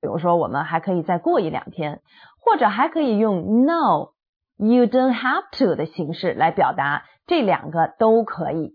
比如说我们还可以再过1-2天，或者还可以用 No, you don't have to 的形式来表达，这两个都可以。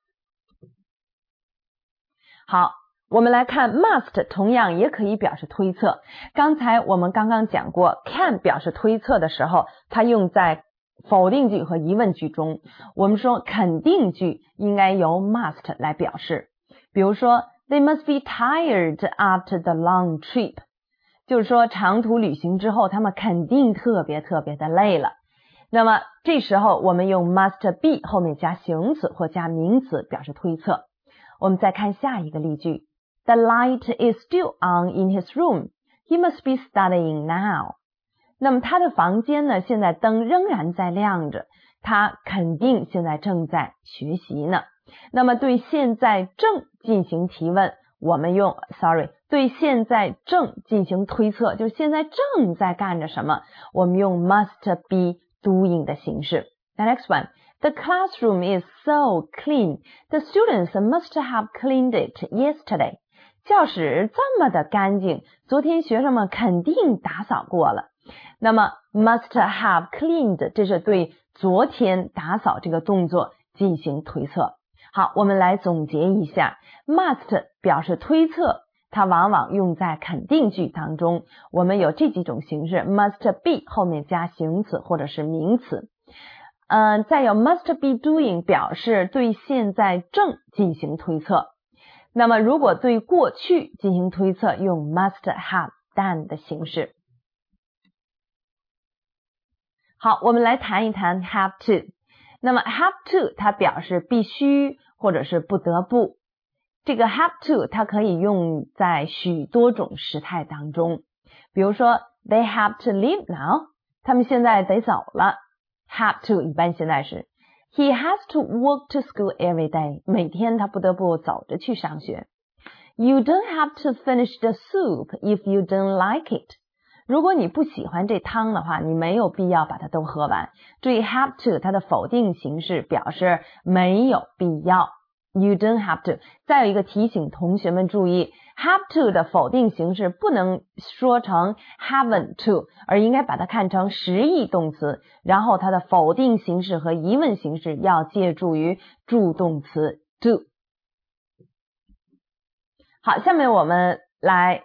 好，我们来看 must 同样也可以表示推测。刚才我们刚刚讲过 can 表示推测的时候，它用在否定句和疑问句中。我们说肯定句应该由 must 来表示，比如说 They must be tired after the long trip， 就是说长途旅行之后他们肯定特别的累了。那么这时候我们用 must be 后面加形容词或加名词表示推测。我们再看下一个例句， The light is still on in his room. He must be studying now. 那么他的房间呢，现在灯仍然在亮着，他肯定现在正在学习呢。那么对现在正进行提问，我们用对现在正进行推测，就是现在正在干着什么，我们用 must be doing 的形式。 The next one, the classroom is so clean. The students must have cleaned it yesterday. 教室这么的干净，昨天学生们肯定打扫过了。那么 must have cleaned 这是对昨天打扫这个动作进行推测。好，我们来总结一下， must 表示推测，它往往用在肯定句当中。我们有这几种形式， must be 后面加形容词或者是名词。再有 must be doing 表示对现在正进行推测。那么如果对过去进行推测，用 must have done 的形式。好，我们来谈一谈 have to。 那么 have to 它表示必须或者是不得不。这个 have to 它可以用在许多种时态当中。比如说 They have to leave now， 他们现在得走了。 have to 一般现在时。 He has to walk to school every day， 每天他不得不走着去上学。 You don't have to finish the soup if you don't like it，如果你不喜欢这汤的话，你没有必要把它都喝完。注意 have to 它的否定形式表示没有必要， you don't have to。 再有一个提醒同学们注意， have to 的否定形式不能说成 haven't to， 而应该把它看成实义动词，然后它的否定形式和疑问形式要借助于助动词 do。 好，下面我们来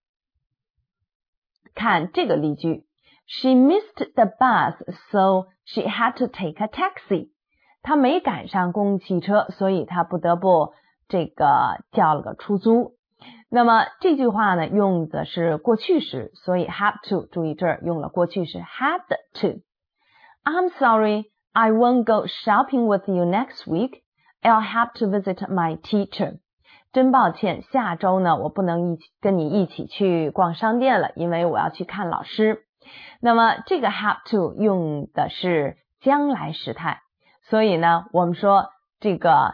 看这个例句， She missed the bus, so she had to take a taxi. 她没赶上公共汽车，所以她不得不叫了个出租。那么这句话呢，用的是过去时，所以 have to 注意这儿用了过去时 had to。 I'm sorry, I won't go shopping with you next week. I'll have to visit my teacher. 真抱歉，下周呢我不能跟你一起去逛商店了，因为我要去看老师。那么这个 have to 用的是将来时态，所以呢我们说这个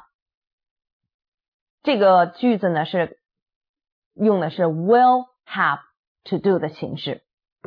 句子呢是用的是 will have to do 的形式。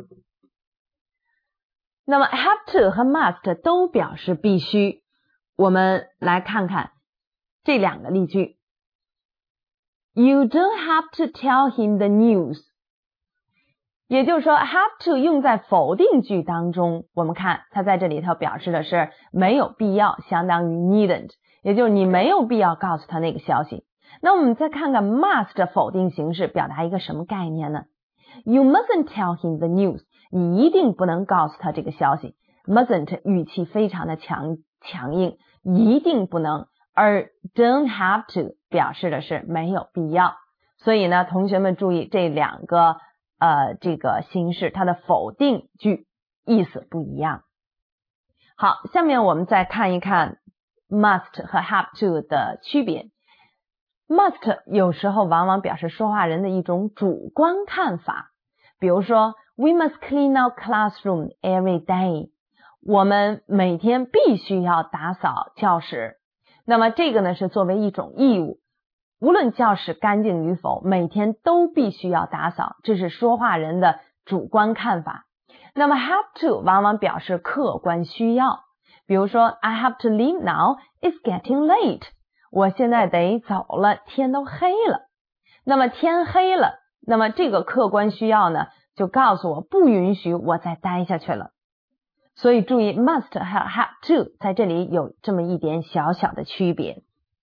那么 have to 和 must 都表示必须。我们来看看这两个例句。You don't have to tell him the news。 也就是说 have to 用在否定句当中，我们看它在这里头表示的是没有必要，相当于 needn't， 也就是你没有必要告诉他那个消息。那我们再看看 must 否定形式表达一个什么概念呢？ You mustn't tell him the news， 你一定不能告诉他这个消息。 mustn't 语气非常的强硬，一定不能。而 don't have to 表示的是没有必要。所以呢同学们注意这两个这个形式它的否定句意思不一样。好，下面我们再看一看 must 和 have to 的区别。 must 有时候往往表示说话人的一种主观看法，比如说 We must clean our classroom every day， 我们每天必须要打扫教室。那么这个呢是作为一种义务，无论教室干净与否，每天都必须要打扫，这是说话人的主观看法。那么 have to 往往表示客观需要，比如说 I have to leave now, it's getting late， 我现在得走了，天都黑了。那么天黑了， 那么这个客观需要呢，就告诉我不允许我再待下去了。所以注意 must 和 have to 在这里有这么一点小小的区别。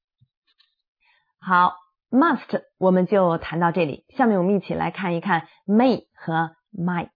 好， must 我们就谈到这里，下面我们一起来看一看 may 和 might。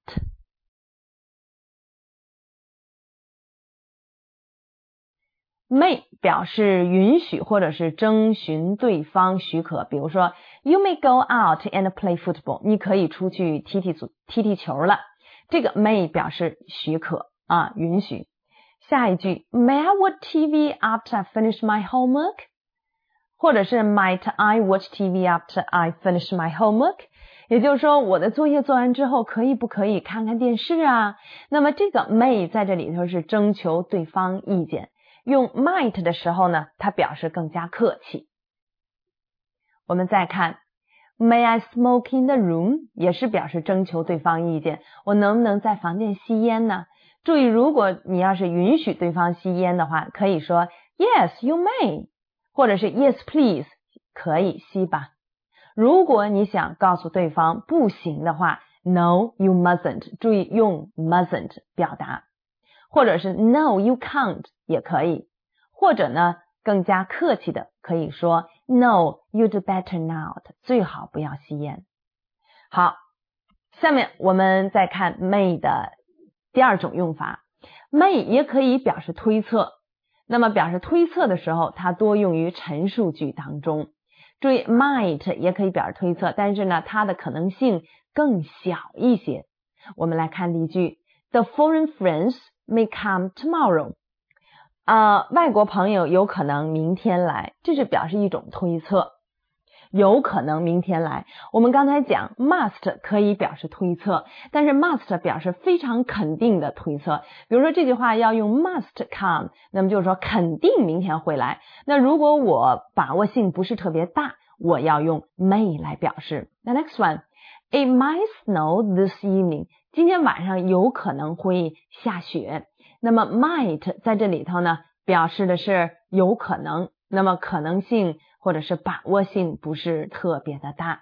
may 表示允许或者是征询对方许可，比如说 You may go out and play football， 你可以出去踢球了，这个 may 表示许可允许。下一句 May I watch TV after I finish my homework？ 或者是 Might I watch TV after I finish my homework？ 也就是说我的作业做完之后可以不可以看看电视啊？那么这个 may 在这里头是征求对方意见，用 might 的时候呢，它表示更加客气。我们再看 May I smoke in the room？ 也是表示征求对方意见，我能不能在房间吸烟呢？注意，如果你要是允许对方吸烟的话，可以说 Yes, you may， 或者是 Yes, please， 可以吸吧。如果你想告诉对方不行的话 No, you mustn't， 注意用 mustn't 表达，或者是 No, you can't 也可以，或者呢更加客气的可以说 No, you'd better not， 最好不要吸烟。好，下面我们再看 may 的第二种用法。 may 也可以表示推测，那么表示推测的时候它多用于陈述句当中。注意 might 也可以表示推测，但是呢它的可能性更小一些。我们来看例句 The foreign friends may come tomorrow，外国朋友有可能明天来，这是表示一种推测，有可能明天来。我们刚才讲 must 可以表示推测，但是 must 表示非常肯定的推测。比如说这句话要用 must come， 那么就是说肯定明天会来。那如果我把握性不是特别大，我要用 may 来表示。The next one, It might snow this evening， 今天晚上有可能会下雪。那么 might 在这里头呢表示的是有可能，那么可能性或者是把握性不是特别的大。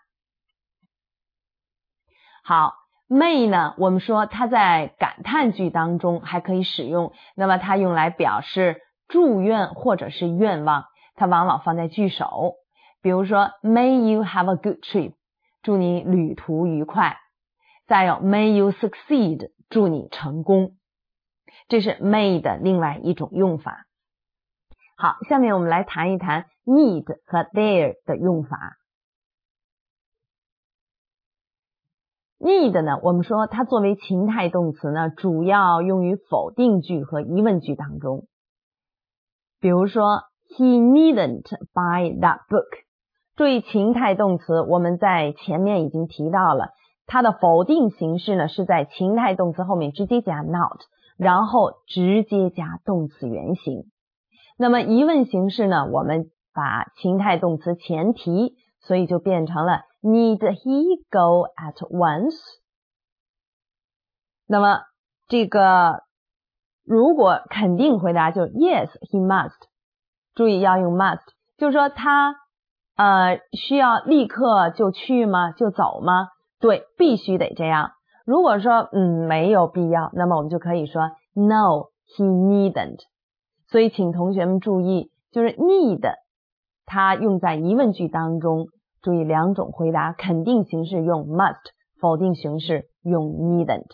好， may 呢我们说它在感叹句当中还可以使用，那么它用来表示祝愿或者是愿望，它往往放在句首。比如说 May you have a good trip， 祝你旅途愉快。再有 May you succeed， 祝你成功。这是 may 的另外一种用法。好，下面我们来谈一谈 need 和 dare 的用法。need 呢，我们说它作为情态动词呢，主要用于否定句和疑问句当中。比如说 He needn't buy that book。 注意情态动词我们在前面已经提到了，它的否定形式呢是在情态动词后面直接加 not， 然后直接加动词原形。那么疑问形式呢，我们把情态动词前提，所以就变成了 Need he go at once？ 那么这个如果肯定回答就是 Yes, he must。 注意要用 must， 就是说他需要立刻就去吗？就走吗？对，必须得这样。如果说没有必要，那么我们就可以说 No, he needn't。 所以请同学们注意，就是 need 它用在疑问句当中，注意两种回答，肯定形式用 must， 否定形式用 needn't。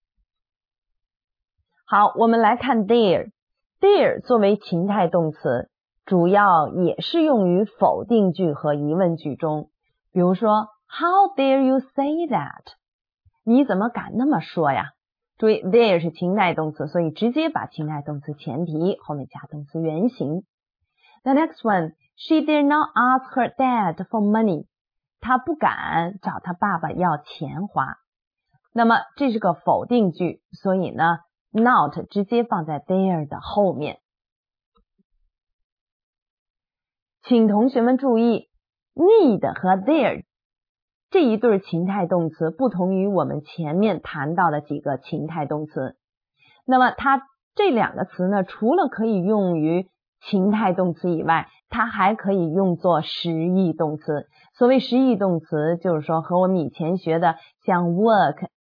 好，我们来看 dare。 dare 作为情态动词，主要也是用于否定句和疑问句中。比如说 How dare you say that？ 你怎么敢那么说呀？注意 dare 是情态动词，所以直接把情态动词前提后面加动词原形。 The next one, She dare not ask her dad for money。 她不敢找她爸爸要钱花。那么这是个否定句，所以呢 not 直接放在 dare 的后面。请同学们注意 need 和 dare 这一对情态动词不同于我们前面谈到的几个情态动词。那么它这两个词呢，除了可以用于情态动词以外， 它还可以用作实义动词。所谓实义动词，就是说和我们以前学的像 work